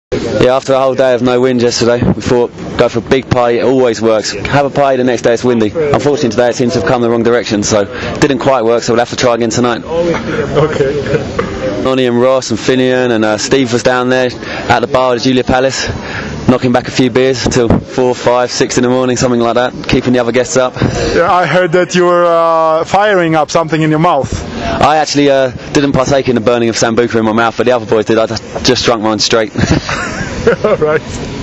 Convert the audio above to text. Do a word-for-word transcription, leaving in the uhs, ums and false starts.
Yeah, after a whole day of no wind yesterday, we thought go for a big party. It always works. Have a party the next day it's windy. Unfortunately today it seems to have come the wrong direction, so didn't quite work. So we'll have to try again tonight. Okay. Nonny and Ross and Finian and uh, Steve was down there at the bar at Julia Palace, knocking back a few beers till four, five, six in the morning, something like that, keeping the other guests up. Yeah, I heard that you were uh, firing up something in your mouth. I actually uh, didn't partake in the burning of Sambuca in my mouth, but the other boys did. I just drunk mine straight. All right.